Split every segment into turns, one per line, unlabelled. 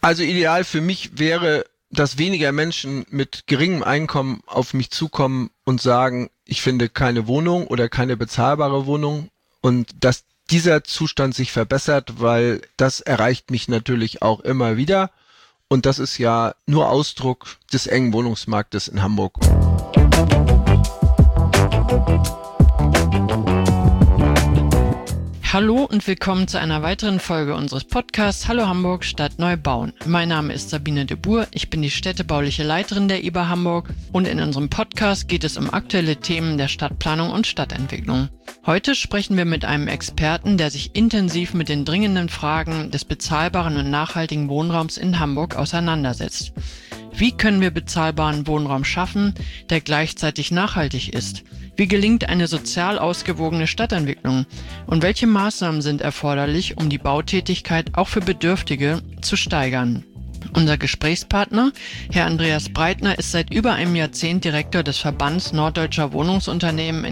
Also ideal für mich wäre, dass weniger Menschen mit geringem Einkommen auf mich zukommen und sagen, ich finde keine Wohnung oder keine bezahlbare Wohnung und dass dieser Zustand sich verbessert, weil das erreicht mich natürlich auch immer wieder und das ist ja nur Ausdruck des engen Wohnungsmarktes in Hamburg.
Hallo und willkommen zu einer weiteren Folge unseres Podcasts Hallo Hamburg Stadt neu bauen. Mein Name ist Sabine de Boer, ich bin die städtebauliche Leiterin der IBA Hamburg und in unserem Podcast geht es um aktuelle Themen der Stadtplanung und Stadtentwicklung. Heute sprechen wir mit einem Experten, der sich intensiv mit den dringenden Fragen des bezahlbaren und nachhaltigen Wohnraums in Hamburg auseinandersetzt. Wie können wir bezahlbaren Wohnraum schaffen, der gleichzeitig nachhaltig ist? Wie gelingt eine sozial ausgewogene Stadtentwicklung? Und welche Maßnahmen sind erforderlich, um die Bautätigkeit auch für Bedürftige zu steigern? Unser Gesprächspartner, Herr Andreas Breitner, ist seit über einem Jahrzehnt Direktor des Verbands Norddeutscher Wohnungsunternehmen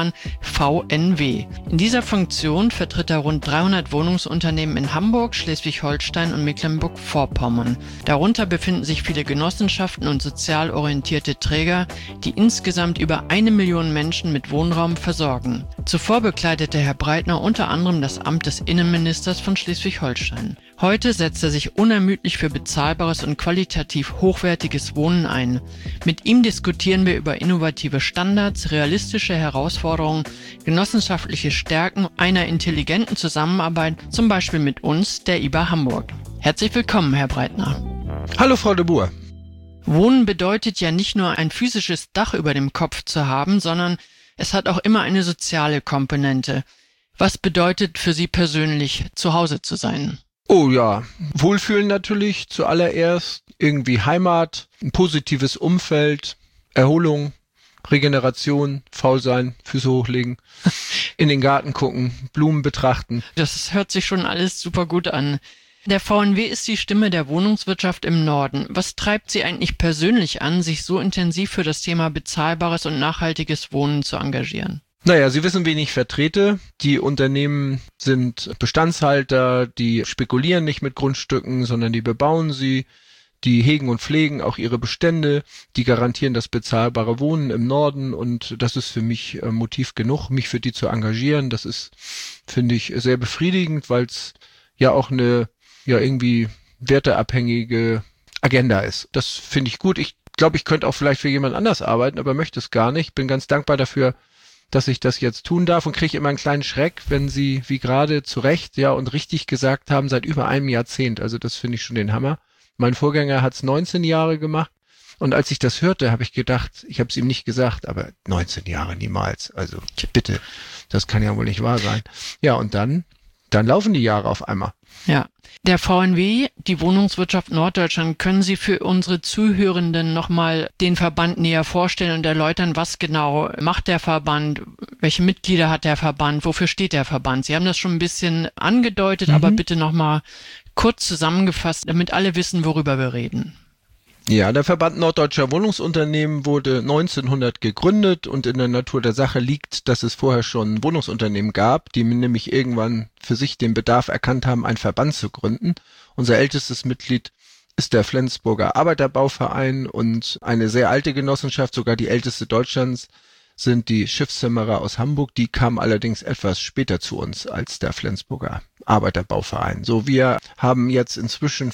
(VNW). In dieser Funktion vertritt er rund 300 Wohnungsunternehmen in Hamburg, Schleswig-Holstein und Mecklenburg-Vorpommern. Darunter befinden sich viele Genossenschaften und sozial orientierte Träger, die insgesamt über 1 Million Menschen mit Wohnraum versorgen. Zuvor bekleidete Herr Breitner unter anderem das Amt des Innenministers von Schleswig-Holstein. Heute setzt er sich unermüdlich für bezahlbares und qualitativ hochwertiges Wohnen ein. Mit ihm diskutieren wir über innovative Standards, realistische Herausforderungen, genossenschaftliche Stärken einer intelligenten Zusammenarbeit, zum Beispiel mit uns, der IBA Hamburg. Herzlich willkommen, Herr Breitner.
Hallo Frau de Boer.
Wohnen bedeutet ja nicht nur ein physisches Dach über dem Kopf zu haben, sondern es hat auch immer eine soziale Komponente. Was bedeutet für Sie persönlich, zu Hause zu sein?
Oh ja, Wohlfühlen natürlich zuallererst, irgendwie Heimat, ein positives Umfeld, Erholung, Regeneration, faul sein, Füße hochlegen, in den Garten gucken, Blumen betrachten.
Das hört sich schon alles super gut an. Der VNW ist die Stimme der Wohnungswirtschaft im Norden. Was treibt Sie eigentlich persönlich an, sich so intensiv für das Thema bezahlbares und nachhaltiges Wohnen zu engagieren?
Naja, Sie wissen, wen ich vertrete. Die Unternehmen sind Bestandshalter, die spekulieren nicht mit Grundstücken, sondern die bebauen sie, die hegen und pflegen auch ihre Bestände, die garantieren das bezahlbare Wohnen im Norden und das ist für mich Motiv genug, mich für die zu engagieren. Das ist, finde ich, sehr befriedigend, weil es ja auch eine irgendwie werteabhängige Agenda ist. Das finde ich gut. Ich glaube, ich könnte auch vielleicht für jemand anders arbeiten, aber möchte es gar nicht. Bin ganz dankbar dafür, dass ich das jetzt tun darf und kriege immer einen kleinen Schreck, wenn Sie, wie gerade zu Recht, ja und richtig gesagt haben, seit über einem Jahrzehnt. Also das finde ich schon den Hammer. Mein Vorgänger hat es 19 Jahre gemacht und als ich das hörte, habe ich gedacht, ich habe es ihm nicht gesagt, aber 19 Jahre niemals. Also bitte, das kann ja wohl nicht wahr sein. Ja, und dann laufen die Jahre auf einmal.
Ja, der VNW, die Wohnungswirtschaft Norddeutschland, können Sie für unsere Zuhörenden nochmal den Verband näher vorstellen und erläutern, was genau macht der Verband, welche Mitglieder hat der Verband, wofür steht der Verband? Sie haben das schon ein bisschen angedeutet, aber bitte nochmal kurz zusammengefasst, damit alle wissen, worüber wir reden.
Ja, der Verband Norddeutscher Wohnungsunternehmen wurde 1900 gegründet und in der Natur der Sache liegt, dass es vorher schon Wohnungsunternehmen gab, die nämlich irgendwann für sich den Bedarf erkannt haben, einen Verband zu gründen. Unser ältestes Mitglied ist der Flensburger Arbeiterbauverein und eine sehr alte Genossenschaft, sogar die älteste Deutschlands, sind die Schiffszimmerer aus Hamburg. Die kamen allerdings etwas später zu uns als der Flensburger Arbeiterbauverein. So, wir haben jetzt inzwischen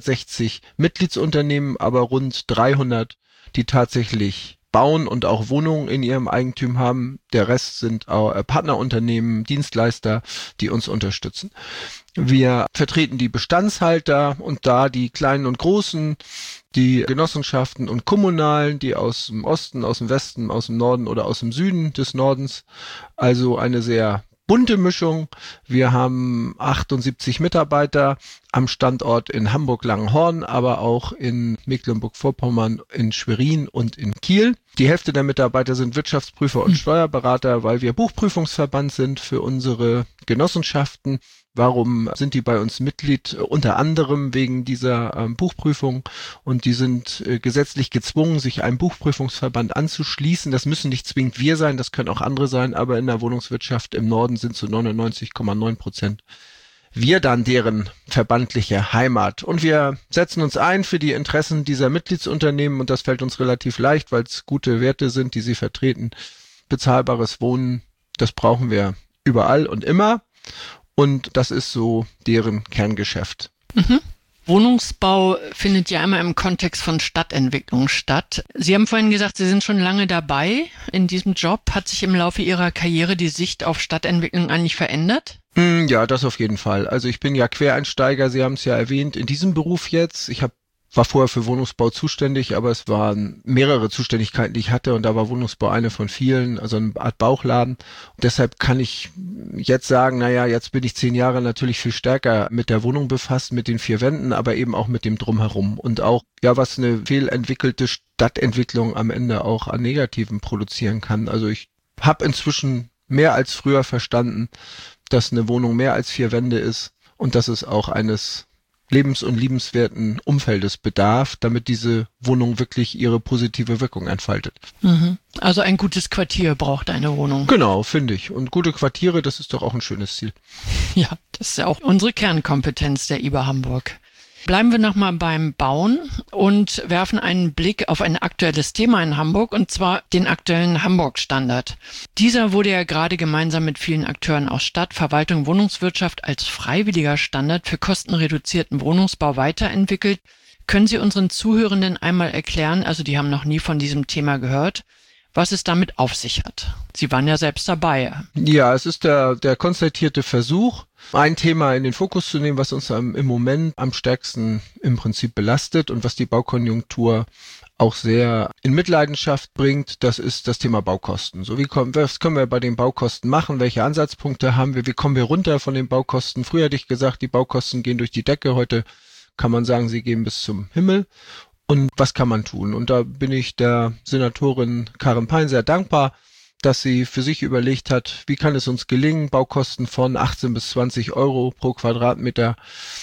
460 Mitgliedsunternehmen, aber rund 300, die tatsächlich bauen und auch Wohnungen in ihrem Eigentum haben. Der Rest sind auch Partnerunternehmen, Dienstleister, die uns unterstützen. Wir vertreten die Bestandshalter und da die kleinen und großen, die Genossenschaften und Kommunalen, die aus dem Osten, aus dem Westen, aus dem Norden oder aus dem Süden des Nordens. Also eine sehr bunte Mischung. Wir haben 78 Mitarbeiter am Standort in Hamburg-Langenhorn, aber auch in Mecklenburg-Vorpommern, in Schwerin und in Kiel. Die Hälfte der Mitarbeiter sind Wirtschaftsprüfer und Steuerberater, weil wir Buchprüfungsverband sind für unsere Genossenschaften. Warum sind die bei uns Mitglied? Unter anderem wegen dieser Buchprüfung und die sind gesetzlich gezwungen, sich einem Buchprüfungsverband anzuschließen. Das müssen nicht zwingend wir sein, das können auch andere sein, aber in der Wohnungswirtschaft im Norden sind zu 99,9% wir dann deren verbandliche Heimat. Und wir setzen uns ein für die Interessen dieser Mitgliedsunternehmen und das fällt uns relativ leicht, weil es gute Werte sind, die sie vertreten. Bezahlbares Wohnen, das brauchen wir überall und immer und das ist so deren Kerngeschäft.
Mhm. Wohnungsbau findet ja immer im Kontext von Stadtentwicklung statt. Sie haben vorhin gesagt, Sie sind schon lange dabei in diesem Job. Hat sich im Laufe Ihrer Karriere die Sicht auf Stadtentwicklung eigentlich verändert?
Ja, das auf jeden Fall. Also ich bin ja Quereinsteiger, Sie haben es ja erwähnt, in diesem Beruf jetzt. War vorher für Wohnungsbau zuständig, aber es waren mehrere Zuständigkeiten, die ich hatte und da war Wohnungsbau eine von vielen, also eine Art Bauchladen. Und deshalb kann ich jetzt sagen, jetzt bin ich 10 Jahre natürlich viel stärker mit der Wohnung befasst, mit den 4 Wänden, aber eben auch mit dem Drumherum und auch, was eine fehlentwickelte Stadtentwicklung am Ende auch an Negativen produzieren kann. Also ich habe inzwischen mehr als früher verstanden, dass eine Wohnung mehr als 4 Wände ist und dass es auch eines lebens- und liebenswerten Umfeldes bedarf, damit diese Wohnung wirklich ihre positive Wirkung entfaltet.
Mhm. Also ein gutes Quartier braucht eine Wohnung.
Genau, finde ich. Und gute Quartiere, das ist doch auch ein schönes Ziel.
Ja, das ist ja auch unsere Kernkompetenz der IBA Hamburg. Bleiben wir nochmal beim Bauen und werfen einen Blick auf ein aktuelles Thema in Hamburg, und zwar den aktuellen Hamburg-Standard. Dieser wurde ja gerade gemeinsam mit vielen Akteuren aus Stadt, Verwaltung, Wohnungswirtschaft als freiwilliger Standard für kostenreduzierten Wohnungsbau weiterentwickelt. Können Sie unseren Zuhörenden einmal erklären, also die haben noch nie von diesem Thema gehört, was es damit auf sich hat? Sie waren ja selbst dabei.
Ja, es ist der konstatierte Versuch, ein Thema in den Fokus zu nehmen, was uns im Moment am stärksten im Prinzip belastet und was die Baukonjunktur auch sehr in Mitleidenschaft bringt, das ist das Thema Baukosten. Was können wir bei den Baukosten machen? Welche Ansatzpunkte haben wir? Wie kommen wir runter von den Baukosten? Früher hätte ich gesagt, die Baukosten gehen durch die Decke. Heute kann man sagen, sie gehen bis zum Himmel. Und was kann man tun? Und da bin ich der Senatorin Karin Pein sehr dankbar, dass sie für sich überlegt hat, wie kann es uns gelingen, Baukosten von 18 bis 20 Euro pro Quadratmeter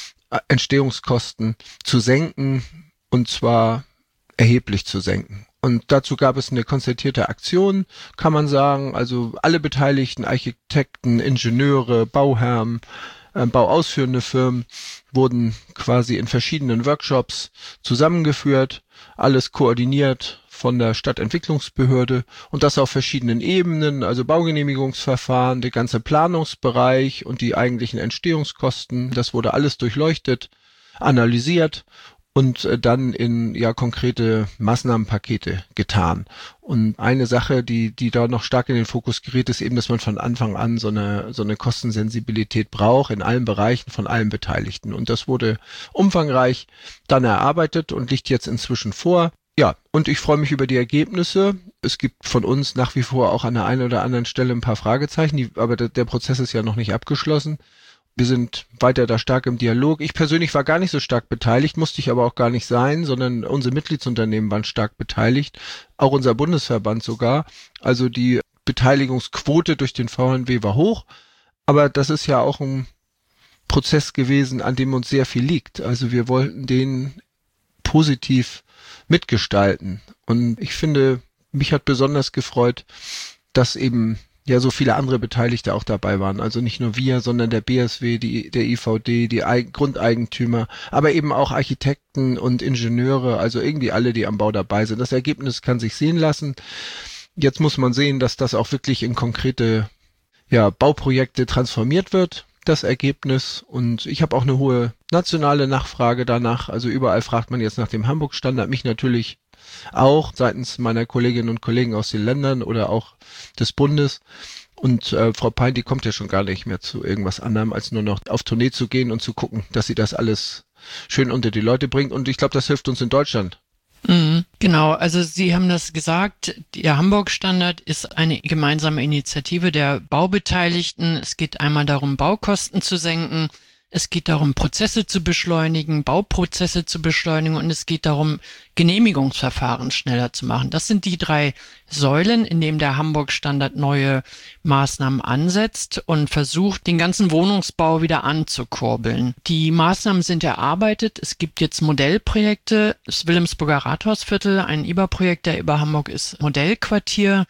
Entstehungskosten zu senken, und zwar erheblich zu senken. Und dazu gab es eine konzertierte Aktion, kann man sagen, also alle Beteiligten, Architekten, Ingenieure, Bauherren, bauausführende Firmen wurden quasi in verschiedenen Workshops zusammengeführt, alles koordiniert von der Stadtentwicklungsbehörde und das auf verschiedenen Ebenen, also Baugenehmigungsverfahren, der ganze Planungsbereich und die eigentlichen Entstehungskosten, das wurde alles durchleuchtet, analysiert und dann in konkrete Maßnahmenpakete getan. Und eine Sache, die da noch stark in den Fokus gerät, ist eben, dass man von Anfang an so eine Kostensensibilität braucht in allen Bereichen von allen Beteiligten. Und das wurde umfangreich dann erarbeitet und liegt jetzt inzwischen vor. Ja, und ich freue mich über die Ergebnisse. Es gibt von uns nach wie vor auch an der einen oder anderen Stelle ein paar Fragezeichen, aber der Prozess ist ja noch nicht abgeschlossen. Wir sind weiter da stark im Dialog. Ich persönlich war gar nicht so stark beteiligt, musste ich aber auch gar nicht sein, sondern unsere Mitgliedsunternehmen waren stark beteiligt, auch unser Bundesverband sogar. Also die Beteiligungsquote durch den VNW war hoch, aber das ist ja auch ein Prozess gewesen, an dem uns sehr viel liegt. Also wir wollten den positiv mitgestalten und ich finde, mich hat besonders gefreut, dass eben so viele andere Beteiligte auch dabei waren. Also nicht nur wir, sondern der BSW, der IVD, die Grundeigentümer, aber eben auch Architekten und Ingenieure, also irgendwie alle, die am Bau dabei sind. Das Ergebnis kann sich sehen lassen. Jetzt muss man sehen, dass das auch wirklich in konkrete Bauprojekte transformiert wird, das Ergebnis. Und ich habe auch eine hohe nationale Nachfrage danach. Also überall fragt man jetzt nach dem Hamburg-Standard, mich natürlich auch seitens meiner Kolleginnen und Kollegen aus den Ländern oder auch des Bundes. Und Frau Pein, die kommt ja schon gar nicht mehr zu irgendwas anderem, als nur noch auf Tournee zu gehen und zu gucken, dass sie das alles schön unter die Leute bringt. Und ich glaube, das hilft uns in Deutschland.
Genau, also Sie haben das gesagt, der Hamburg-Standard ist eine gemeinsame Initiative der Baubeteiligten. Es geht einmal darum, Baukosten zu senken. Es geht darum, Prozesse zu beschleunigen, Bauprozesse zu beschleunigen und es geht darum, Genehmigungsverfahren schneller zu machen. Das sind die 3 Säulen, in denen der Hamburg-Standard neue Maßnahmen ansetzt und versucht, den ganzen Wohnungsbau wieder anzukurbeln. Die Maßnahmen sind erarbeitet. Es gibt jetzt Modellprojekte. Das Wilhelmsburger Rathausviertel, ein IBA-Projekt der IBA Hamburg ist Modellquartier.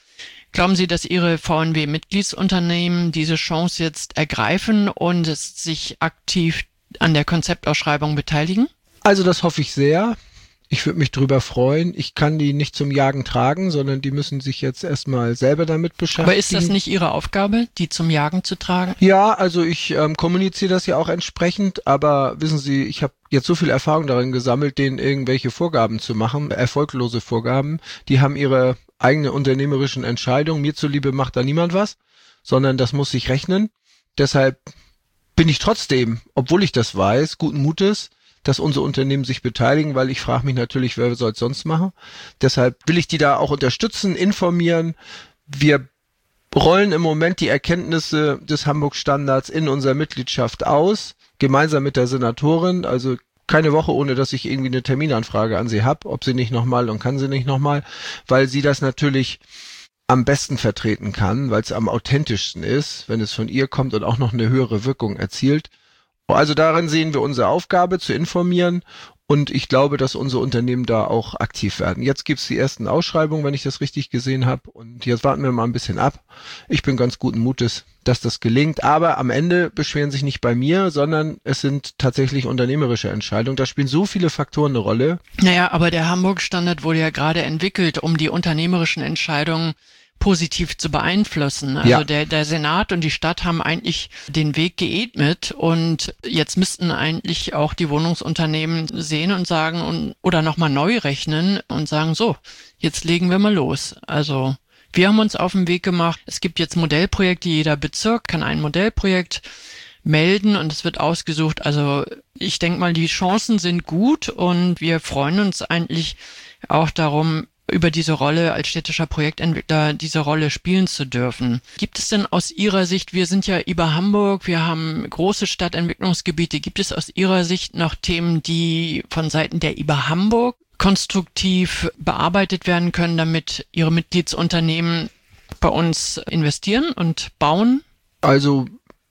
Glauben Sie, dass Ihre VNW-Mitgliedsunternehmen diese Chance jetzt ergreifen und sich aktiv an der Konzeptausschreibung beteiligen?
Also das hoffe ich sehr. Ich würde mich drüber freuen. Ich kann die nicht zum Jagen tragen, sondern die müssen sich jetzt erstmal selber damit beschäftigen.
Aber ist das nicht Ihre Aufgabe, die zum Jagen zu tragen?
Ja, also ich kommuniziere das ja auch entsprechend, aber wissen Sie, ich habe jetzt so viel Erfahrung darin gesammelt, denen irgendwelche Vorgaben zu machen, erfolglose Vorgaben. Die haben ihre eigene unternehmerischen Entscheidungen. Mir zuliebe macht da niemand was, sondern das muss sich rechnen. Deshalb bin ich trotzdem, obwohl ich das weiß, guten Mutes, dass unsere Unternehmen sich beteiligen, weil ich frage mich natürlich, wer soll es sonst machen. Deshalb will ich die da auch unterstützen, informieren. Wir rollen im Moment die Erkenntnisse des Hamburg-Standards in unserer Mitgliedschaft aus, gemeinsam mit der Senatorin, also keine Woche, ohne dass ich irgendwie eine Terminanfrage an sie habe, ob sie nicht nochmal und kann sie nicht nochmal, weil sie das natürlich am besten vertreten kann, weil es am authentischsten ist, wenn es von ihr kommt und auch noch eine höhere Wirkung erzielt. Also darin sehen wir unsere Aufgabe, zu informieren, und ich glaube, dass unsere Unternehmen da auch aktiv werden. Jetzt gibt's die ersten Ausschreibungen, wenn ich das richtig gesehen habe, und jetzt warten wir mal ein bisschen ab. Ich bin ganz guten Mutes, dass das gelingt, aber am Ende beschweren sich nicht bei mir, sondern es sind tatsächlich unternehmerische Entscheidungen. Da spielen so viele Faktoren eine Rolle.
Naja, aber der Hamburg-Standard wurde ja gerade entwickelt, um die unternehmerischen Entscheidungen positiv zu beeinflussen. Also
Ja.
der Senat und die Stadt haben eigentlich den Weg geebnet, und jetzt müssten eigentlich auch die Wohnungsunternehmen sehen und sagen oder nochmal neu rechnen und sagen, so, jetzt legen wir mal los. Also wir haben uns auf den Weg gemacht. Es gibt jetzt Modellprojekte, jeder Bezirk kann ein Modellprojekt melden und es wird ausgesucht. Also ich denke mal, die Chancen sind gut, und wir freuen uns eigentlich auch darum, über diese Rolle als städtischer Projektentwickler diese Rolle spielen zu dürfen. Gibt es denn aus Ihrer Sicht, wir sind ja IBA Hamburg, wir haben große Stadtentwicklungsgebiete, gibt es aus Ihrer Sicht noch Themen, die von Seiten der IBA Hamburg konstruktiv bearbeitet werden können, damit Ihre Mitgliedsunternehmen bei uns investieren und bauen?
Also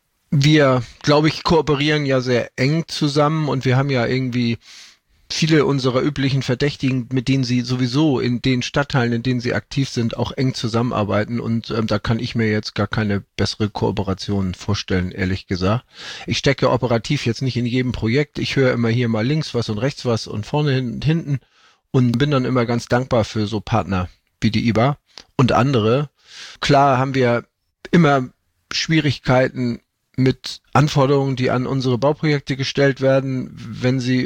wir, glaube ich, kooperieren ja sehr eng zusammen, und wir haben ja irgendwie viele unserer üblichen Verdächtigen, mit denen sie sowieso in den Stadtteilen, in denen sie aktiv sind, auch eng zusammenarbeiten, und da kann ich mir jetzt gar keine bessere Kooperation vorstellen, ehrlich gesagt. Ich stecke operativ jetzt nicht in jedem Projekt. Ich höre immer hier mal links was und rechts was und vorne und hinten, und bin dann immer ganz dankbar für so Partner wie die IBA und andere. Klar haben wir immer Schwierigkeiten mit Anforderungen, die an unsere Bauprojekte gestellt werden, wenn sie,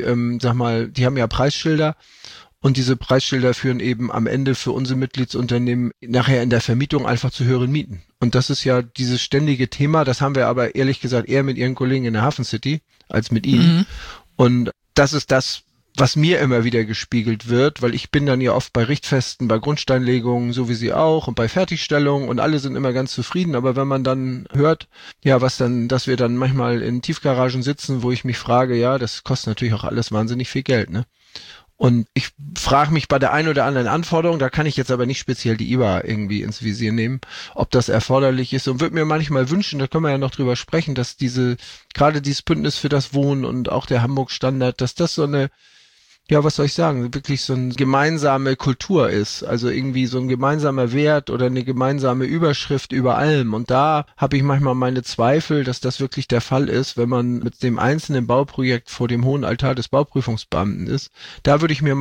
die haben ja Preisschilder, und diese Preisschilder führen eben am Ende für unsere Mitgliedsunternehmen nachher in der Vermietung einfach zu höheren Mieten. Und das ist ja dieses ständige Thema, das haben wir aber ehrlich gesagt eher mit Ihren Kollegen in der Hafen City als mit Ihnen.
Mhm.
Und das ist das, was mir immer wieder gespiegelt wird, weil ich bin dann ja oft bei Richtfesten, bei Grundsteinlegungen, so wie Sie auch, und bei Fertigstellungen, und alle sind immer ganz zufrieden, aber wenn man dann hört, ja, dass wir dann manchmal in Tiefgaragen sitzen, wo ich mich frage, ja, das kostet natürlich auch alles wahnsinnig viel Geld, ne? Und ich frage mich bei der einen oder anderen Anforderung, da kann ich jetzt aber nicht speziell die IBA irgendwie ins Visier nehmen, ob das erforderlich ist, und würde mir manchmal wünschen, da können wir ja noch drüber sprechen, dass gerade dieses Bündnis für das Wohnen und auch der Hamburg-Standard, dass das so eine, ja, was soll ich sagen, wirklich so eine gemeinsame Kultur ist, also irgendwie so ein gemeinsamer Wert oder eine gemeinsame Überschrift über allem. Und da habe ich manchmal meine Zweifel, dass das wirklich der Fall ist, wenn man mit dem einzelnen Bauprojekt vor dem hohen Altar des Bauprüfungsbeamten ist. Da würde ich mir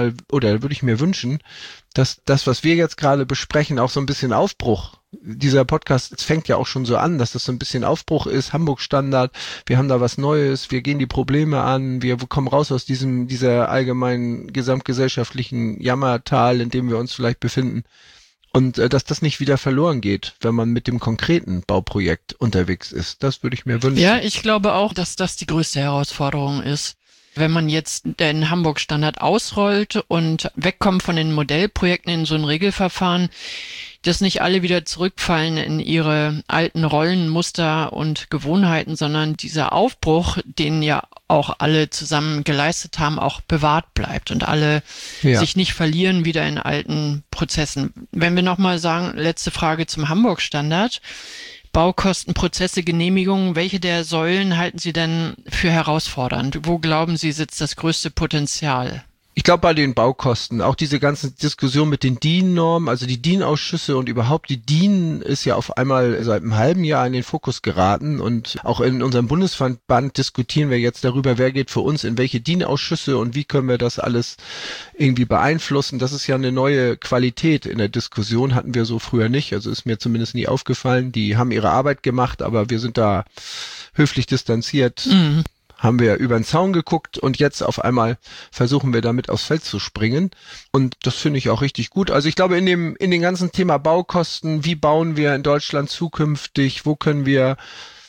wünschen, dass das, was wir jetzt gerade besprechen, auch so ein bisschen Aufbruch, dieser Podcast, es fängt ja auch schon so an, dass das so ein bisschen Aufbruch ist, Hamburg-Standard, wir haben da was Neues, wir gehen die Probleme an, wir kommen raus aus dieser allgemeinen gesamtgesellschaftlichen Jammertal, in dem wir uns vielleicht befinden, und dass das nicht wieder verloren geht, wenn man mit dem konkreten Bauprojekt unterwegs ist. Das würde ich mir wünschen.
Ja, ich glaube auch, dass das die größte Herausforderung ist. Wenn man jetzt den Hamburg-Standard ausrollt und wegkommt von den Modellprojekten in so ein Regelverfahren, dass nicht alle wieder zurückfallen in ihre alten Rollenmuster und Gewohnheiten, sondern dieser Aufbruch, den ja auch alle zusammen geleistet haben, auch bewahrt bleibt und alle sich nicht verlieren wieder in alten Prozessen. Wenn wir nochmal sagen, letzte Frage zum Hamburg-Standard. Baukosten, Prozesse, Genehmigungen, welche der Säulen halten Sie denn für herausfordernd? Wo glauben Sie, sitzt das größte Potenzial?
Ich glaube bei den Baukosten, auch diese ganze Diskussion mit den DIN-Normen, also die DIN-Ausschüsse und überhaupt die DIN ist ja auf einmal seit einem halben Jahr in den Fokus geraten und auch in unserem Bundesverband diskutieren wir jetzt darüber, wer geht für uns in welche DIN-Ausschüsse und wie können wir das alles irgendwie beeinflussen. Das ist ja eine neue Qualität in der Diskussion, hatten wir so früher nicht, also ist mir zumindest nie aufgefallen. Die haben ihre Arbeit gemacht, aber wir sind da höflich distanziert. Haben wir über den Zaun geguckt und jetzt auf einmal versuchen wir damit aufs Feld zu springen. Und das finde ich auch richtig gut. Also ich glaube, in dem ganzen Thema Baukosten, wie bauen wir in Deutschland zukünftig, wo können wir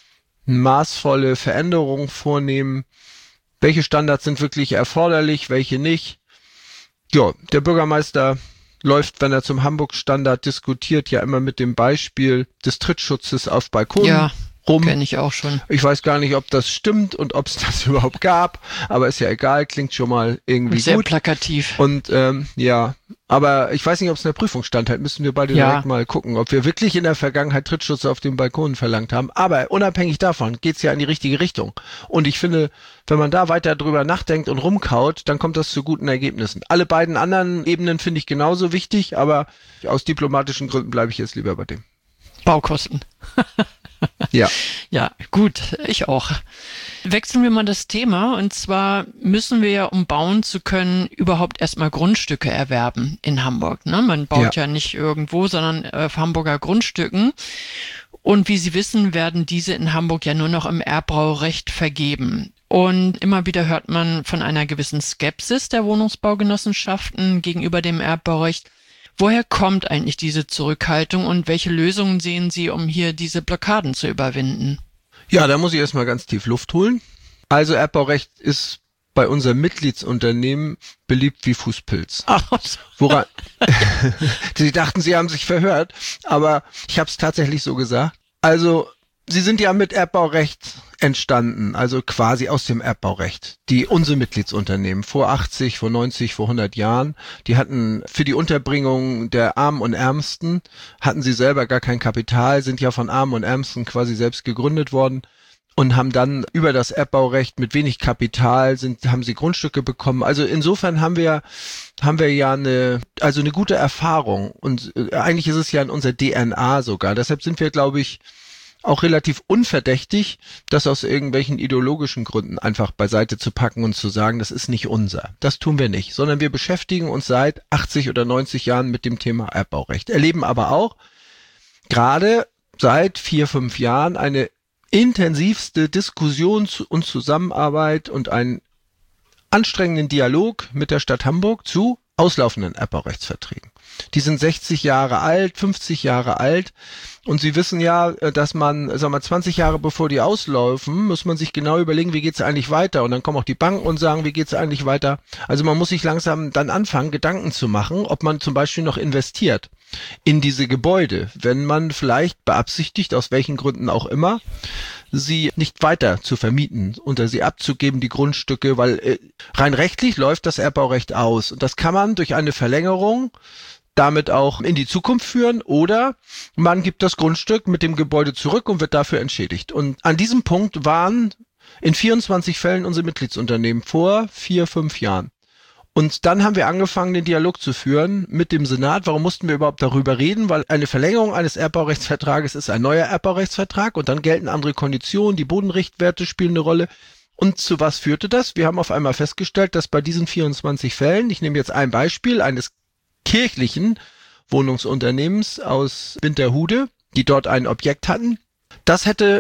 maßvolle Veränderungen vornehmen, welche Standards sind wirklich erforderlich, welche nicht. Ja, der Bürgermeister läuft, wenn er zum Hamburg-Standard diskutiert, ja immer mit dem Beispiel des Trittschutzes auf Balkonen.
Ja.
Rum.
Kenne ich auch schon.
Ich weiß gar nicht, ob das stimmt und ob es das überhaupt gab, aber ist ja egal, klingt schon mal irgendwie
sehr
gut.
Sehr plakativ.
Und ja, aber ich weiß nicht, ob es in der Prüfung standhält, müssen wir beide direkt mal gucken, ob wir wirklich in der Vergangenheit Trittschutz auf den Balkonen verlangt haben. Aber unabhängig davon geht's ja in die richtige Richtung. Und ich finde, wenn man da weiter drüber nachdenkt und rumkaut, dann kommt das zu guten Ergebnissen. Alle beiden anderen Ebenen finde ich genauso wichtig, aber aus diplomatischen Gründen bleibe ich jetzt lieber bei dem.
Baukosten.
Ja.
Ja, gut, ich auch. Wechseln wir mal das Thema und zwar müssen wir ja, um bauen zu können, überhaupt erstmal Grundstücke erwerben in Hamburg. Ne? Man baut ja nicht irgendwo, sondern auf Hamburger Grundstücken. Und wie Sie wissen, werden diese in Hamburg ja nur noch im Erbbaurecht vergeben. Und immer wieder hört man von einer gewissen Skepsis der Wohnungsbaugenossenschaften gegenüber dem Erbbaurecht. Woher kommt eigentlich diese Zurückhaltung und welche Lösungen sehen Sie, um hier diese Blockaden zu überwinden?
Ja, da muss ich erstmal ganz tief Luft holen. Also Erbbaurecht ist bei unserem Mitgliedsunternehmen beliebt wie Fußpilz. Woran? Sie dachten, Sie haben sich verhört, aber ich habe es tatsächlich so gesagt. Also Sie sind ja mit Erbbaurecht entstanden, also quasi aus dem Erbbaurecht. Unsere Mitgliedsunternehmen vor 80, vor 90, vor 100 Jahren, die hatten für die Unterbringung der Armen und Ärmsten, hatten sie selber gar kein Kapital, sind ja von Armen und Ärmsten quasi selbst gegründet worden und haben dann über das Erbbaurecht mit wenig Kapital haben sie Grundstücke bekommen. Also insofern haben wir ja eine gute Erfahrung und eigentlich ist es ja in unserer DNA sogar. Deshalb sind wir, glaube ich, auch relativ unverdächtig, das aus irgendwelchen ideologischen Gründen einfach beiseite zu packen und zu sagen, das ist nicht unser. Das tun wir nicht, sondern wir beschäftigen uns seit 80 oder 90 Jahren mit dem Thema Erbbaurecht. Erleben aber auch gerade seit 4, 5 Jahren eine intensivste Diskussion und Zusammenarbeit und einen anstrengenden Dialog mit der Stadt Hamburg zu auslaufenden Erbbaurechtsverträgen. Die sind 60 Jahre alt, 50 Jahre alt und Sie wissen ja, dass man, 20 Jahre bevor die auslaufen, muss man sich genau überlegen, wie geht's eigentlich weiter und dann kommen auch die Banken und sagen, wie geht's eigentlich weiter. Also man muss sich langsam dann anfangen, Gedanken zu machen, ob man zum Beispiel noch investiert in diese Gebäude, wenn man vielleicht beabsichtigt, aus welchen Gründen auch immer, sie nicht weiter zu vermieten, unter sie abzugeben, die Grundstücke, weil rein rechtlich läuft das Erbbaurecht aus und das kann man durch eine Verlängerung damit auch in die Zukunft führen oder man gibt das Grundstück mit dem Gebäude zurück und wird dafür entschädigt. Und an diesem Punkt waren in 24 Fällen unsere Mitgliedsunternehmen vor 4, 5 Jahren. Und dann haben wir angefangen, den Dialog zu führen mit dem Senat. Warum mussten wir überhaupt darüber reden? Weil eine Verlängerung eines Erbbaurechtsvertrages ist ein neuer Erbbaurechtsvertrag und dann gelten andere Konditionen, die Bodenrichtwerte spielen eine Rolle. Und zu was führte das? Wir haben auf einmal festgestellt, dass bei diesen 24 Fällen, ich nehme jetzt ein Beispiel eines kirchlichen Wohnungsunternehmens aus Winterhude, die dort ein Objekt hatten, das hätte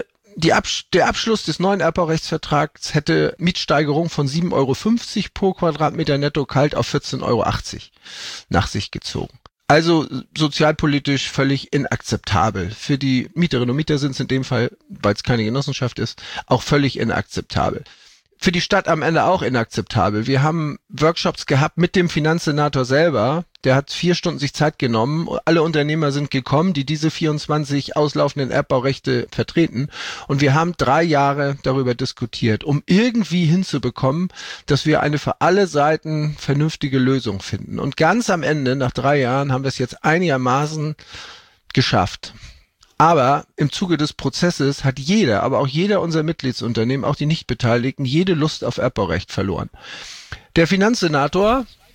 der Abschluss des neuen Erbbaurechtsvertrags hätte Mietsteigerung von 7,50 € pro Quadratmeter netto kalt auf 14,80 € nach sich gezogen. Also sozialpolitisch völlig inakzeptabel. Für die Mieterinnen und Mieter sind es in dem Fall, weil es keine Genossenschaft ist, auch völlig inakzeptabel. Für die Stadt am Ende auch inakzeptabel. Wir haben Workshops gehabt mit dem Finanzsenator selber. Der hat 4 Stunden sich Zeit genommen. Alle Unternehmer sind gekommen, die diese 24 auslaufenden Erbbaurechte vertreten. Und wir haben 3 Jahre darüber diskutiert, um irgendwie hinzubekommen, dass wir eine für alle Seiten vernünftige Lösung finden. Und ganz am Ende, nach 3 Jahren, haben wir es jetzt einigermaßen geschafft. Aber im Zuge des Prozesses hat jeder, aber auch jeder unserer Mitgliedsunternehmen, auch die Nichtbeteiligten, jede Lust auf Erbbaurecht verloren. Der Finanzsenator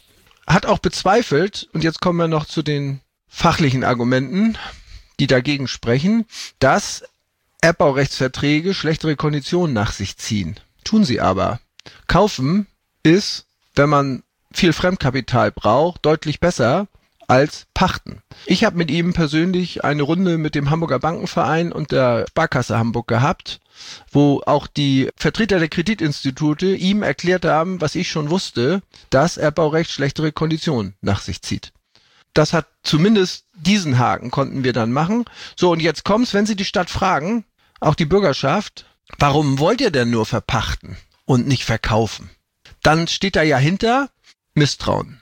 hat auch bezweifelt, und jetzt kommen wir noch zu den fachlichen Argumenten, die dagegen sprechen, dass Erbbaurechtsverträge schlechtere Konditionen nach sich ziehen. Tun sie aber. Kaufen ist, wenn man viel Fremdkapital braucht, deutlich besser als pachten. Ich habe mit ihm persönlich eine Runde mit dem Hamburger Bankenverein und der Sparkasse Hamburg gehabt, wo auch die Vertreter der Kreditinstitute ihm erklärt haben, was ich schon wusste, dass Erbbaurecht schlechtere Konditionen nach sich zieht. Das hat zumindest diesen Haken konnten wir dann machen. So, und jetzt kommt's, wenn Sie die Stadt fragen, auch die Bürgerschaft, warum wollt ihr denn nur verpachten und nicht verkaufen? Dann steht da ja hinter Misstrauen.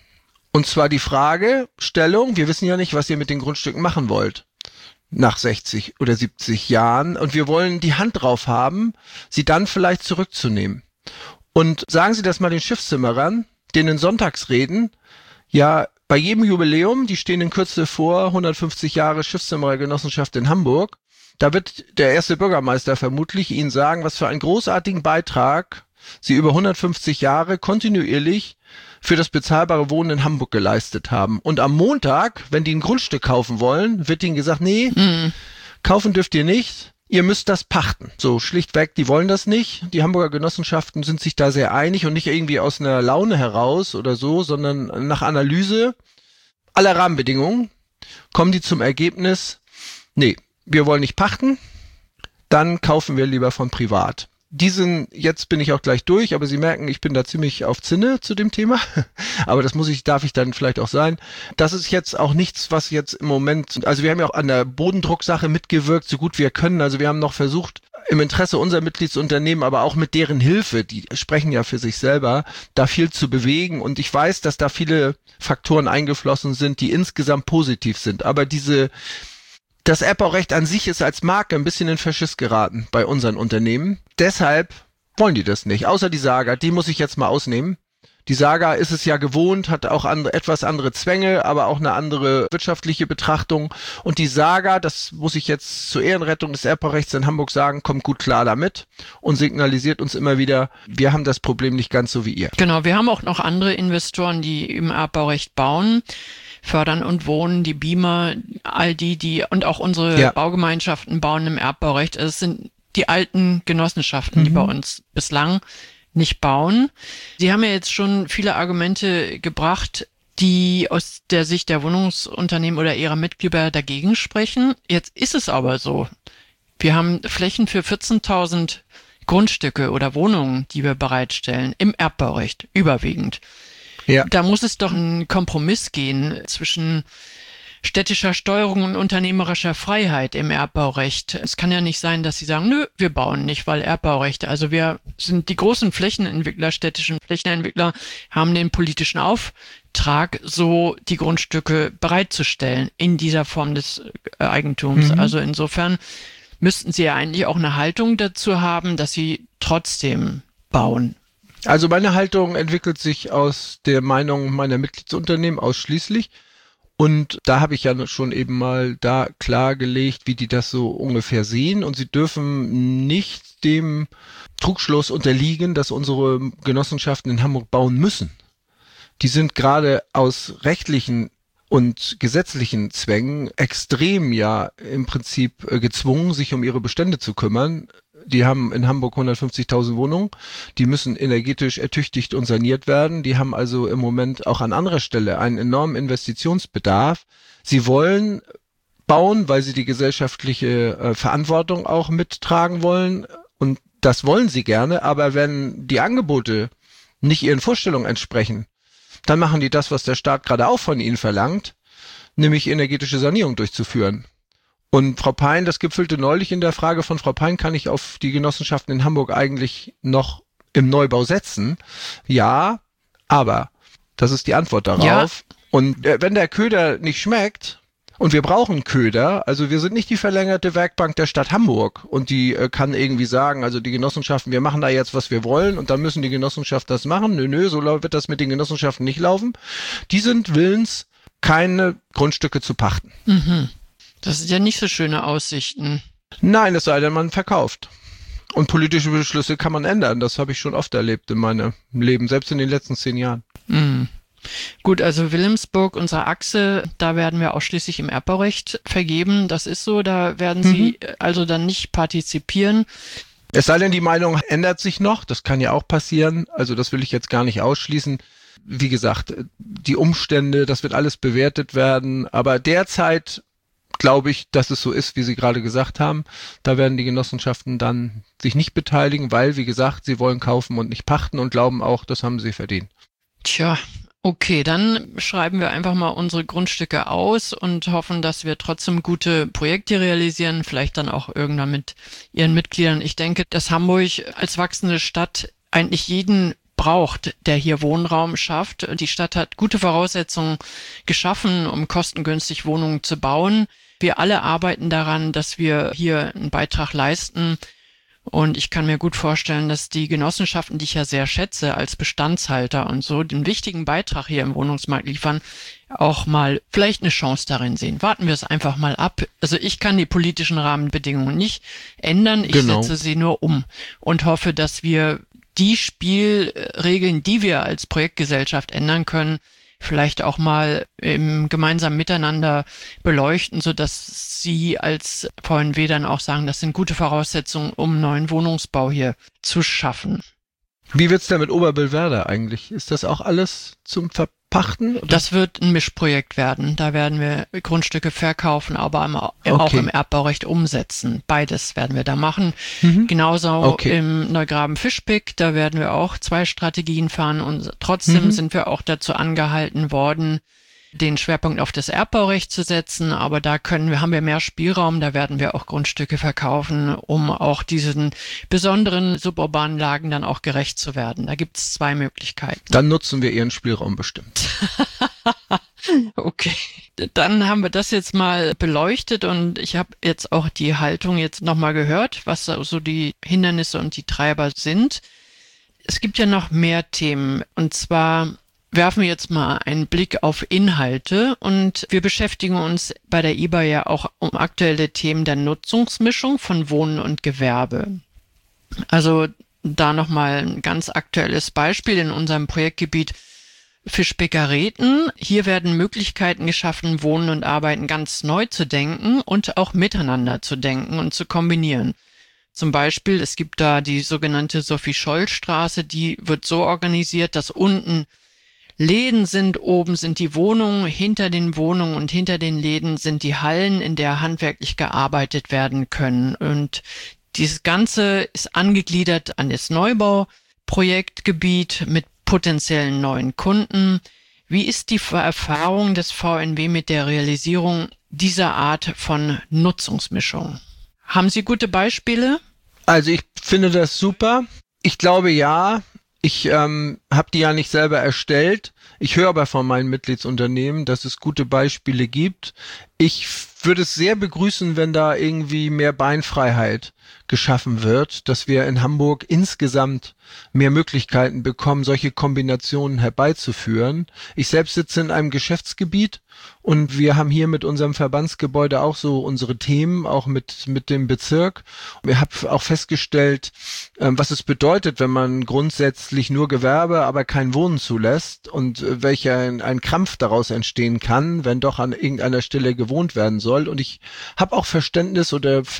Und zwar die Fragestellung, wir wissen ja nicht, was ihr mit den Grundstücken machen wollt nach 60 oder 70 Jahren und wir wollen die Hand drauf haben, sie dann vielleicht zurückzunehmen. Und sagen Sie das mal den Schiffszimmerern, denen Sonntagsreden, ja, bei jedem Jubiläum, die stehen in Kürze vor, 150 Jahre Schiffszimmerergenossenschaft in Hamburg, da wird der erste Bürgermeister vermutlich Ihnen sagen, was für einen großartigen Beitrag Sie über 150 Jahre kontinuierlich für das bezahlbare Wohnen in Hamburg geleistet haben. Und am Montag, wenn die ein Grundstück kaufen wollen, wird ihnen gesagt, nee, kaufen dürft ihr nicht, ihr müsst das pachten. So schlichtweg, die wollen das nicht. Die Hamburger Genossenschaften sind sich da sehr einig und nicht irgendwie aus einer Laune heraus oder so, sondern nach Analyse aller Rahmenbedingungen kommen die zum Ergebnis, nee, wir wollen nicht pachten, dann kaufen wir lieber von privat. Jetzt bin ich auch gleich durch, aber Sie merken, ich bin da ziemlich auf Zinne zu dem Thema. Aber darf ich dann vielleicht auch sein. Das ist jetzt auch nichts, was jetzt im Moment, also wir haben ja auch an der Bodendrucksache mitgewirkt, so gut wir können. Also wir haben noch versucht, im Interesse unserer Mitgliedsunternehmen, aber auch mit deren Hilfe, die sprechen ja für sich selber, da viel zu bewegen. Und ich weiß, dass da viele Faktoren eingeflossen sind, die insgesamt positiv sind. Aber das Erbbaurecht an sich ist als Marke ein bisschen in Verschiss geraten bei unseren Unternehmen. Deshalb wollen die das nicht. Außer die Saga, die muss ich jetzt mal ausnehmen. Die Saga ist es ja gewohnt, hat auch etwas andere Zwänge, aber auch eine andere wirtschaftliche Betrachtung. Und die Saga, das muss ich jetzt zur Ehrenrettung des Erbbaurechts in Hamburg sagen, kommt gut klar damit und signalisiert uns immer wieder, wir haben das Problem nicht ganz so wie ihr.
Genau, wir haben auch noch andere Investoren, die im Erbbaurecht bauen. Fördern und Wohnen, die Beamer, all die und auch unsere Baugemeinschaften bauen im Erbbaurecht. Es sind die alten Genossenschaften, die bei uns bislang nicht bauen. Sie haben ja jetzt schon viele Argumente gebracht, die aus der Sicht der Wohnungsunternehmen oder ihrer Mitglieder dagegen sprechen. Jetzt ist es aber so. Wir haben Flächen für 14.000 Grundstücke oder Wohnungen, die wir bereitstellen, im Erbbaurecht, überwiegend. Ja. Da muss es doch einen Kompromiss gehen zwischen städtischer Steuerung und unternehmerischer Freiheit im Erbbaurecht. Es kann ja nicht sein, dass Sie sagen, nö, wir bauen nicht, weil Erbbaurecht. Also wir sind die großen Flächenentwickler, städtischen Flächenentwickler, haben den politischen Auftrag, so die Grundstücke bereitzustellen in dieser Form des Eigentums. Also insofern müssten Sie ja eigentlich auch eine Haltung dazu haben, dass Sie trotzdem bauen.
Also meine Haltung entwickelt sich aus der Meinung meiner Mitgliedsunternehmen ausschließlich. Und da habe ich ja schon eben mal da klargelegt, wie die das so ungefähr sehen. Und sie dürfen nicht dem Trugschluss unterliegen, dass unsere Genossenschaften in Hamburg bauen müssen. Die sind gerade aus rechtlichen und gesetzlichen Zwängen extrem ja im Prinzip gezwungen, sich um ihre Bestände zu kümmern. Die haben in Hamburg 150.000 Wohnungen, die müssen energetisch ertüchtigt und saniert werden. Die haben also im Moment auch an anderer Stelle einen enormen Investitionsbedarf. Sie wollen bauen, weil sie die gesellschaftliche Verantwortung auch mittragen wollen. Und das wollen sie gerne, aber wenn die Angebote nicht ihren Vorstellungen entsprechen, dann machen die das, was der Staat gerade auch von ihnen verlangt, nämlich energetische Sanierung durchzuführen. Und Frau Pein, das gipfelte neulich in der Frage von Frau Pein, kann ich auf die Genossenschaften in Hamburg eigentlich noch im Neubau setzen? Ja, aber das ist die Antwort darauf. Ja. Und wenn der Köder nicht schmeckt, und wir brauchen Köder, also wir sind nicht die verlängerte Werkbank der Stadt Hamburg und die kann irgendwie sagen, also die Genossenschaften, wir machen da jetzt, was wir wollen und dann müssen die Genossenschaften das machen. Nö, so wird das mit den Genossenschaften nicht laufen. Die sind willens, keine Grundstücke zu pachten.
Das sind ja nicht so schöne Aussichten.
Nein, es sei denn, man verkauft. Und politische Beschlüsse kann man ändern. Das habe ich schon oft erlebt in meinem Leben, selbst in den letzten 10 Jahren.
Gut, also Wilhelmsburg, unsere Achse, da werden wir ausschließlich im Erbbaurecht vergeben. Das ist so, da werden Sie also dann nicht partizipieren.
Es sei denn, die Meinung ändert sich noch, das kann ja auch passieren, also das will ich jetzt gar nicht ausschließen. Wie gesagt, die Umstände, das wird alles bewertet werden, aber derzeit glaube ich, dass es so ist, wie Sie gerade gesagt haben. Da werden die Genossenschaften dann sich nicht beteiligen, weil, wie gesagt, sie wollen kaufen und nicht pachten und glauben auch, das haben sie verdient.
Tja, okay, dann schreiben wir einfach mal unsere Grundstücke aus und hoffen, dass wir trotzdem gute Projekte realisieren, vielleicht dann auch irgendwann mit Ihren Mitgliedern. Ich denke, dass Hamburg als wachsende Stadt eigentlich jeden braucht, der hier Wohnraum schafft. Die Stadt hat gute Voraussetzungen geschaffen, um kostengünstig Wohnungen zu bauen. Wir alle arbeiten daran, dass wir hier einen Beitrag leisten. Und ich kann mir gut vorstellen, dass die Genossenschaften, die ich ja sehr schätze, als Bestandshalter und so den wichtigen Beitrag hier im Wohnungsmarkt liefern, auch mal vielleicht eine Chance darin sehen. Warten wir es einfach mal ab. Also ich kann die politischen Rahmenbedingungen nicht ändern. Ich setze sie nur um und hoffe, dass wir die Spielregeln, die wir als Projektgesellschaft ändern können, vielleicht auch mal im gemeinsamen Miteinander beleuchten, so dass Sie als VNW dann auch sagen, das sind gute Voraussetzungen, um neuen Wohnungsbau hier zu schaffen.
Wie wird's denn mit Oberbillwerder eigentlich? Ist das auch alles zum Verpachten? Oder?
Das wird ein Mischprojekt werden. Da werden wir Grundstücke verkaufen, aber auch im Erbbaurecht umsetzen. Beides werden wir da machen. Genauso im Neugraben-Fischbeck, da werden wir auch 2 Strategien fahren und trotzdem sind wir auch dazu angehalten worden, den Schwerpunkt auf das Erbbaurecht zu setzen, aber da haben wir mehr Spielraum, da werden wir auch Grundstücke verkaufen, um auch diesen besonderen suburbanen Lagen dann auch gerecht zu werden. Da gibt es 2 Möglichkeiten.
Dann nutzen wir Ihren Spielraum bestimmt.
Okay, dann haben wir das jetzt mal beleuchtet und ich habe jetzt auch die Haltung jetzt nochmal gehört, was so die Hindernisse und die Treiber sind. Es gibt ja noch mehr Themen und zwar werfen wir jetzt mal einen Blick auf Inhalte und wir beschäftigen uns bei der IBA ja auch um aktuelle Themen der Nutzungsmischung von Wohnen und Gewerbe. Also da nochmal ein ganz aktuelles Beispiel in unserem Projektgebiet Fischbäckereten. Hier werden Möglichkeiten geschaffen, Wohnen und Arbeiten ganz neu zu denken und auch miteinander zu denken und zu kombinieren. Zum Beispiel, es gibt da die sogenannte Sophie-Scholl-Straße, die wird so organisiert, dass unten Läden sind, oben sind die Wohnungen, hinter den Wohnungen und hinter den Läden sind die Hallen, in der handwerklich gearbeitet werden können. Und dieses Ganze ist angegliedert an das Neubauprojektgebiet mit potenziellen neuen Kunden. Wie ist die Erfahrung des VNW mit der Realisierung dieser Art von Nutzungsmischung? Haben Sie gute Beispiele?
Also ich finde das super. Ich glaube ja. Ich habe die ja nicht selber erstellt. Ich höre aber von meinen Mitgliedsunternehmen, dass es gute Beispiele gibt. Ich würde es sehr begrüßen, wenn da irgendwie mehr Beinfreiheit geschaffen wird, dass wir in Hamburg insgesamt mehr Möglichkeiten bekommen, solche Kombinationen herbeizuführen. Ich selbst sitze in einem Geschäftsgebiet und wir haben hier mit unserem Verbandsgebäude auch so unsere Themen, auch mit dem Bezirk. Wir haben auch festgestellt, was es bedeutet, wenn man grundsätzlich nur Gewerbe, aber kein Wohnen zulässt und welcher ein Krampf daraus entstehen kann, wenn doch an irgendeiner Stelle gewohnt werden soll. Und ich habe auch Verständnis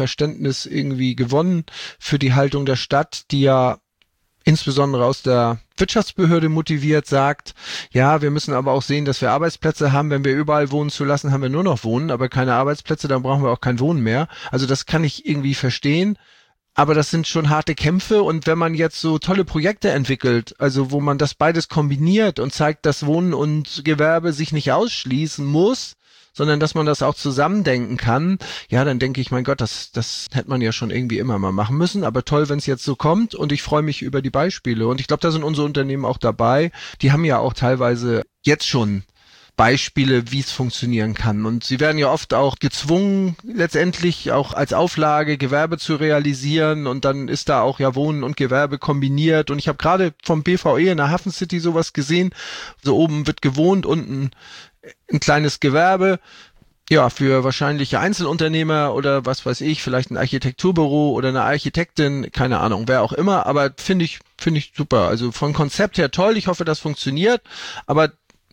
irgendwie gewonnen für die Haltung der Stadt, die ja insbesondere aus der Wirtschaftsbehörde motiviert sagt, ja, wir müssen aber auch sehen, dass wir Arbeitsplätze haben. Wenn wir überall wohnen zu lassen, haben wir nur noch Wohnen, aber keine Arbeitsplätze, dann brauchen wir auch kein Wohnen mehr. Also das kann ich irgendwie verstehen. Aber das sind schon harte Kämpfe und wenn man jetzt so tolle Projekte entwickelt, also wo man das beides kombiniert und zeigt, dass Wohnen und Gewerbe sich nicht ausschließen muss, sondern dass man das auch zusammendenken kann, ja, dann denke ich, mein Gott, das hätte man ja schon irgendwie immer mal machen müssen, aber toll, wenn es jetzt so kommt und ich freue mich über die Beispiele und ich glaube, da sind unsere Unternehmen auch dabei, die haben ja auch teilweise jetzt schon Beispiele, wie es funktionieren kann. Und sie werden ja oft auch gezwungen, letztendlich auch als Auflage Gewerbe zu realisieren und dann ist da auch ja Wohnen und Gewerbe kombiniert. Und ich habe gerade vom BVE in der Hafen City sowas gesehen. So oben wird gewohnt, unten ein kleines Gewerbe. Ja, für wahrscheinlich Einzelunternehmer oder was weiß ich, vielleicht ein Architekturbüro oder eine Architektin, keine Ahnung, wer auch immer, aber finde ich super. Also von Konzept her toll, ich hoffe, das funktioniert, aber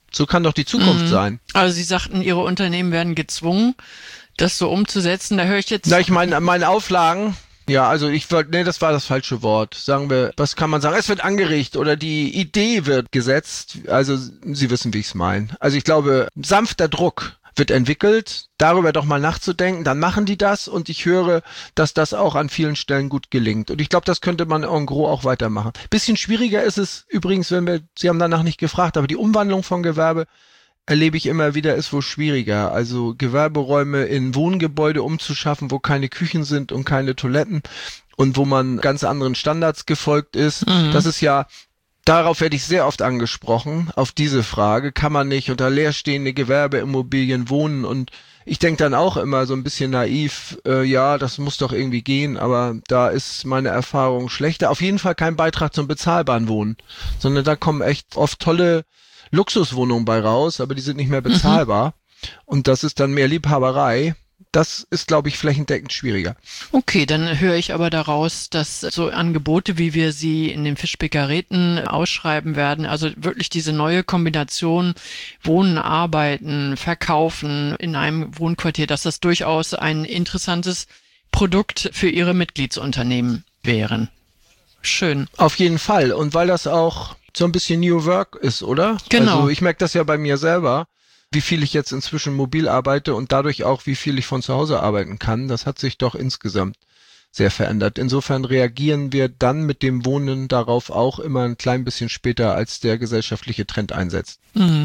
So kann doch die Zukunft sein.
Also Sie sagten, Ihre Unternehmen werden gezwungen, das so umzusetzen. Da höre ich jetzt...
Na, ich meine Auflagen, ja, also das war das falsche Wort. Sagen wir, was kann man sagen? Es wird angeregt oder die Idee wird gesetzt. Also Sie wissen, wie ich es meine. Also ich glaube, sanfter Druck wird entwickelt, darüber doch mal nachzudenken, dann machen die das und ich höre, dass das auch an vielen Stellen gut gelingt. Und ich glaube, das könnte man en gros auch weitermachen. Bisschen schwieriger ist es übrigens, Sie haben danach nicht gefragt, aber die Umwandlung von Gewerbe erlebe ich immer wieder, ist wohl schwieriger. Also Gewerberäume in Wohngebäude umzuschaffen, wo keine Küchen sind und keine Toiletten und wo man ganz anderen Standards gefolgt ist. Das ist ja, darauf werde ich sehr oft angesprochen, auf diese Frage, kann man nicht unter leerstehende Gewerbeimmobilien wohnen? Und ich denke dann auch immer so ein bisschen naiv, ja, das muss doch irgendwie gehen, aber da ist meine Erfahrung schlechter. Auf jeden Fall kein Beitrag zum bezahlbaren Wohnen, sondern da kommen echt oft tolle Luxuswohnungen bei raus, aber die sind nicht mehr bezahlbar. Und das ist dann mehr Liebhaberei. Das ist, glaube ich, flächendeckend schwieriger.
Okay, dann höre ich aber daraus, dass so Angebote, wie wir sie in den Fischbäckerräten ausschreiben werden, also wirklich diese neue Kombination Wohnen, Arbeiten, Verkaufen in einem Wohnquartier, dass das durchaus ein interessantes Produkt für Ihre Mitgliedsunternehmen wären. Schön.
Auf jeden Fall. Und weil das auch so ein bisschen New Work ist, oder?
Genau.
Also ich merke das ja bei mir selber, wie viel ich jetzt inzwischen mobil arbeite und dadurch auch, wie viel ich von zu Hause arbeiten kann. Das hat sich doch insgesamt sehr verändert. Insofern reagieren wir dann mit dem Wohnen darauf auch immer ein klein bisschen später, als der gesellschaftliche Trend einsetzt.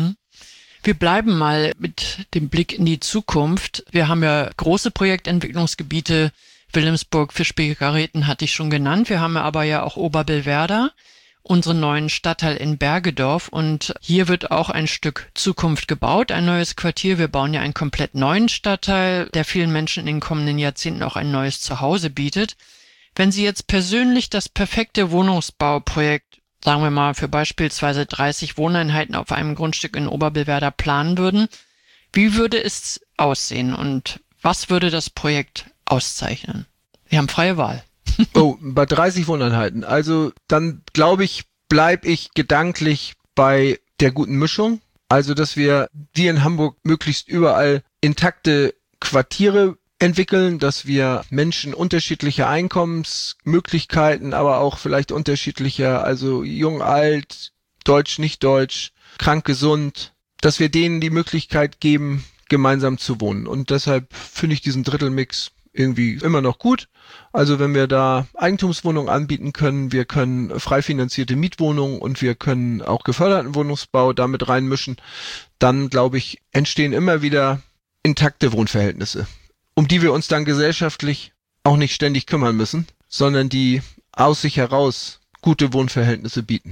Wir bleiben mal mit dem Blick in die Zukunft. Wir haben ja große Projektentwicklungsgebiete. Wilhelmsburg, Fischbäckerräten hatte ich schon genannt. Wir haben aber ja auch Oberbillwerder, unseren neuen Stadtteil in Bergedorf, und hier wird auch ein Stück Zukunft gebaut, ein neues Quartier. Wir bauen ja einen komplett neuen Stadtteil, der vielen Menschen in den kommenden Jahrzehnten auch ein neues Zuhause bietet. Wenn Sie jetzt persönlich das perfekte Wohnungsbauprojekt, sagen wir mal für beispielsweise 30 Wohneinheiten auf einem Grundstück in Oberbillwerder planen würden, wie würde es aussehen und was würde das Projekt auszeichnen? Sie haben freie Wahl.
Oh, bei 30 Wohneinheiten. Also dann glaube ich, bleibe ich gedanklich bei der guten Mischung. Also dass wir in Hamburg möglichst überall intakte Quartiere entwickeln, dass wir Menschen unterschiedlicher Einkommensmöglichkeiten, aber auch vielleicht unterschiedlicher, also jung, alt, deutsch, nicht deutsch, krank, gesund, dass wir denen die Möglichkeit geben, gemeinsam zu wohnen. Und deshalb finde ich diesen Drittelmix irgendwie immer noch gut. Also wenn wir da Eigentumswohnungen anbieten können, wir können frei finanzierte Mietwohnungen und wir können auch geförderten Wohnungsbau damit reinmischen, dann glaube ich, entstehen immer wieder intakte Wohnverhältnisse, um die wir uns dann gesellschaftlich auch nicht ständig kümmern müssen, sondern die aus sich heraus gute Wohnverhältnisse bieten.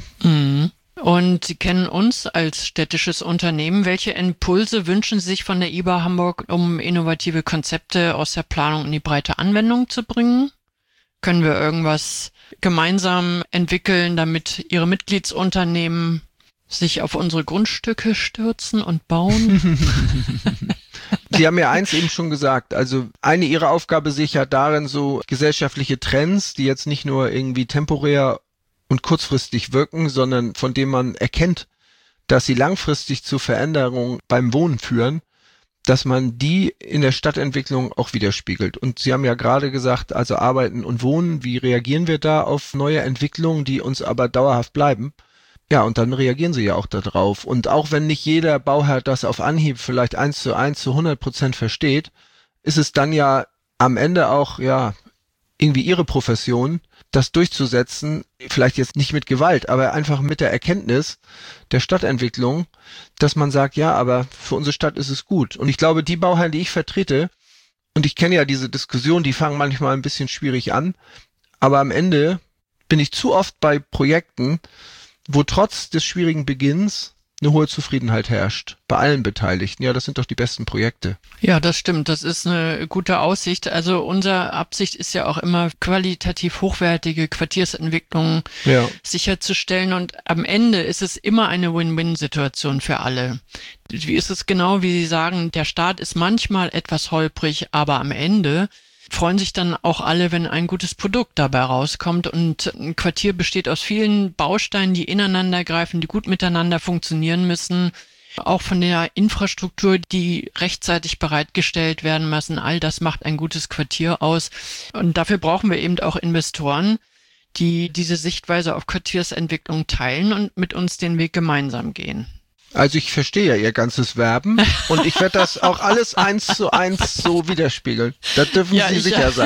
Und Sie kennen uns als städtisches Unternehmen. Welche Impulse wünschen Sie sich von der IBA Hamburg, um innovative Konzepte aus der Planung in die breite Anwendung zu bringen? Können wir irgendwas gemeinsam entwickeln, damit Ihre Mitgliedsunternehmen sich auf unsere Grundstücke stürzen und bauen?
Sie haben ja eins eben schon gesagt, also eine Ihrer Aufgabe sehe ich ja darin, so gesellschaftliche Trends, die jetzt nicht nur irgendwie temporär und kurzfristig wirken, sondern von denen man erkennt, dass sie langfristig zu Veränderungen beim Wohnen führen, dass man die in der Stadtentwicklung auch widerspiegelt. Und Sie haben ja gerade gesagt, also Arbeiten und Wohnen, wie reagieren wir da auf neue Entwicklungen, die uns aber dauerhaft bleiben? Ja, und dann reagieren Sie ja auch darauf. Und auch wenn nicht jeder Bauherr das auf Anhieb vielleicht 1:1 zu 100% versteht, ist es dann ja am Ende auch, ja, irgendwie Ihre Profession, das durchzusetzen, vielleicht jetzt nicht mit Gewalt, aber einfach mit der Erkenntnis der Stadtentwicklung, dass man sagt, ja, aber für unsere Stadt ist es gut. Und ich glaube, die Bauherren, die ich vertrete, und ich kenne ja diese Diskussion, die fangen manchmal ein bisschen schwierig an, aber am Ende bin ich zu oft bei Projekten, wo trotz des schwierigen Beginns eine hohe Zufriedenheit herrscht. Bei allen Beteiligten. Ja, das sind doch die besten Projekte.
Ja, das stimmt. Das ist eine gute Aussicht. Also unsere Absicht ist ja auch immer, qualitativ hochwertige Quartiersentwicklungen sicherzustellen. Und am Ende ist es immer eine Win-Win-Situation für alle. Wie ist es genau, wie Sie sagen, der Start ist manchmal etwas holprig, aber am Ende freuen sich dann auch alle, wenn ein gutes Produkt dabei rauskommt. Und ein Quartier besteht aus vielen Bausteinen, die ineinander greifen, die gut miteinander funktionieren müssen. auch von der Infrastruktur, die rechtzeitig bereitgestellt werden müssen. All das macht ein gutes Quartier aus. Und dafür brauchen wir eben auch Investoren, die diese Sichtweise auf Quartiersentwicklung teilen und mit uns den Weg gemeinsam gehen.
Also ich verstehe ja Ihr ganzes Werben und ich werde das auch alles 1:1 so widerspiegeln. Da dürfen Sie sicher sein.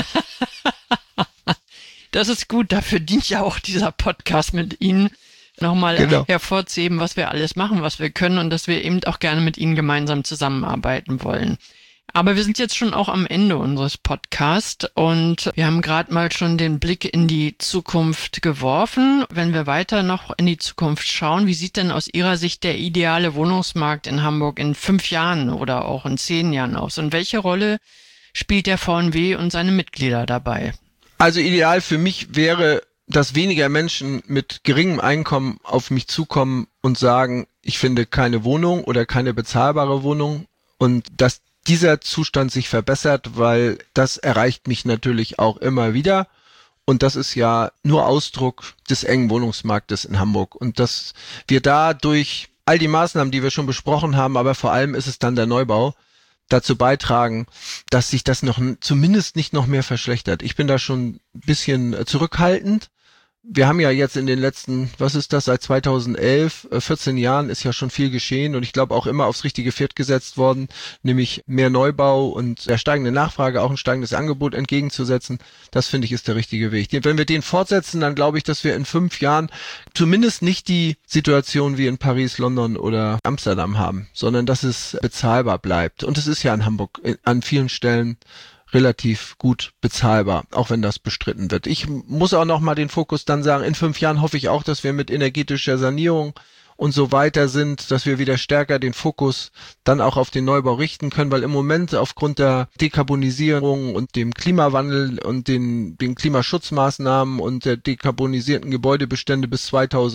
Das ist gut, dafür dient ja auch dieser Podcast mit Ihnen, nochmal hervorzuheben, was wir alles machen, was wir können und dass wir eben auch gerne mit Ihnen gemeinsam zusammenarbeiten wollen. Aber wir sind jetzt schon auch am Ende unseres Podcasts und wir haben gerade mal schon den Blick in die Zukunft geworfen. Wenn wir weiter noch in die Zukunft schauen, wie sieht denn aus Ihrer Sicht der ideale Wohnungsmarkt in Hamburg in 5 Jahren oder auch in 10 Jahren aus? Und welche Rolle spielt der VNW und seine Mitglieder dabei?
Also ideal für mich wäre, dass weniger Menschen mit geringem Einkommen auf mich zukommen und sagen, ich finde keine Wohnung oder keine bezahlbare Wohnung und dass dieser Zustand sich verbessert, weil das erreicht mich natürlich auch immer wieder und das ist ja nur Ausdruck des engen Wohnungsmarktes in Hamburg und dass wir da durch all die Maßnahmen, die wir schon besprochen haben, aber vor allem ist es dann der Neubau, dazu beitragen, dass sich das noch zumindest nicht noch mehr verschlechtert. Ich bin da schon ein bisschen zurückhaltend. Wir haben ja jetzt in den letzten, seit 2011, 14 Jahren ist ja schon viel geschehen und ich glaube auch immer aufs richtige Pferd gesetzt worden, nämlich mehr Neubau und der steigenden Nachfrage auch ein steigendes Angebot entgegenzusetzen. Das finde ich ist der richtige Weg. Wenn wir den fortsetzen, dann glaube ich, dass wir in 5 Jahren zumindest nicht die Situation wie in Paris, London oder Amsterdam haben, sondern dass es bezahlbar bleibt. Und es ist ja in Hamburg an vielen Stellen relativ gut bezahlbar, auch wenn das bestritten wird. Ich muss auch noch mal den Fokus dann sagen, in 5 Jahren hoffe ich auch, dass wir mit energetischer Sanierung und so weiter sind, dass wir wieder stärker den Fokus dann auch auf den Neubau richten können, weil im Moment aufgrund der Dekarbonisierung und dem Klimawandel und den Klimaschutzmaßnahmen und der dekarbonisierten Gebäudebestände bis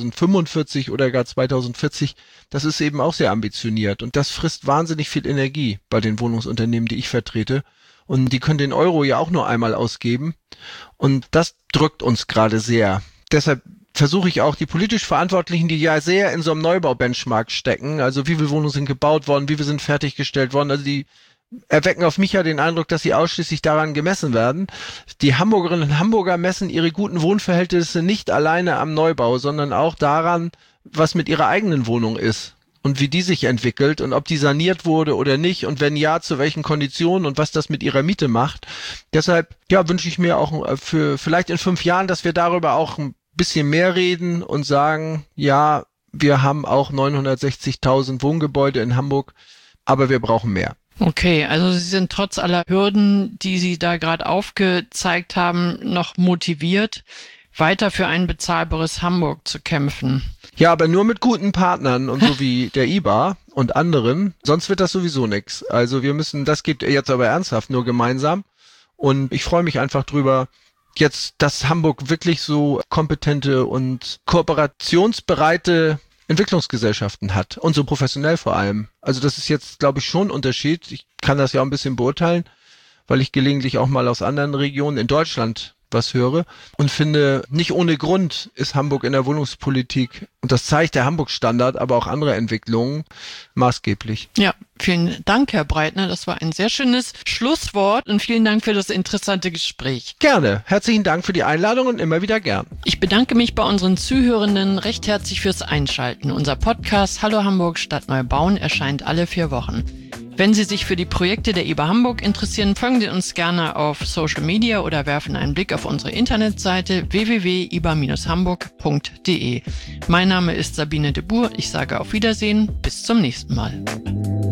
2045 oder gar 2040, das ist eben auch sehr ambitioniert und das frisst wahnsinnig viel Energie bei den Wohnungsunternehmen, die ich vertrete. Und die können den Euro ja auch nur einmal ausgeben. Und das drückt uns gerade sehr. Deshalb versuche ich auch die politisch Verantwortlichen, die ja sehr in so einem Neubau-Benchmark stecken, also wie viele Wohnungen sind gebaut worden, wie viele sind fertiggestellt worden, also die erwecken auf mich ja den Eindruck, dass sie ausschließlich daran gemessen werden. Die Hamburgerinnen und Hamburger messen ihre guten Wohnverhältnisse nicht alleine am Neubau, sondern auch daran, was mit ihrer eigenen Wohnung ist. Und wie die sich entwickelt und ob die saniert wurde oder nicht und wenn ja, zu welchen Konditionen und was das mit ihrer Miete macht. Deshalb, wünsche ich mir auch für vielleicht in 5 Jahren, dass wir darüber auch ein bisschen mehr reden und sagen, ja, wir haben auch 960.000 Wohngebäude in Hamburg, aber wir brauchen mehr.
Okay, also Sie sind trotz aller Hürden, die Sie da gerade aufgezeigt haben, noch motiviert, weiter für ein bezahlbares Hamburg zu kämpfen.
Ja, aber nur mit guten Partnern und so wie der IBA und anderen, sonst wird das sowieso nix. Also das geht jetzt aber ernsthaft nur gemeinsam und ich freue mich einfach drüber, jetzt, dass Hamburg wirklich so kompetente und kooperationsbereite Entwicklungsgesellschaften hat und so professionell vor allem. Also das ist jetzt, glaube ich, schon ein Unterschied. Ich kann das ja auch ein bisschen beurteilen, weil ich gelegentlich auch mal aus anderen Regionen in Deutschland was höre und finde, nicht ohne Grund ist Hamburg in der Wohnungspolitik, und das zeigt der Hamburg-Standard, aber auch andere Entwicklungen, maßgeblich.
Ja, vielen Dank, Herr Breitner. Das war ein sehr schönes Schlusswort und vielen Dank für das interessante Gespräch.
Gerne. Herzlichen Dank für die Einladung und immer wieder gern.
Ich bedanke mich bei unseren Zuhörenden recht herzlich fürs Einschalten. Unser Podcast Hallo Hamburg Stadt neu bauen erscheint alle 4 Wochen. Wenn Sie sich für die Projekte der IBA Hamburg interessieren, folgen Sie uns gerne auf Social Media oder werfen einen Blick auf unsere Internetseite www.iba-hamburg.de. Mein Name ist Sabine de Boer. Ich sage auf Wiedersehen. Bis zum nächsten Mal.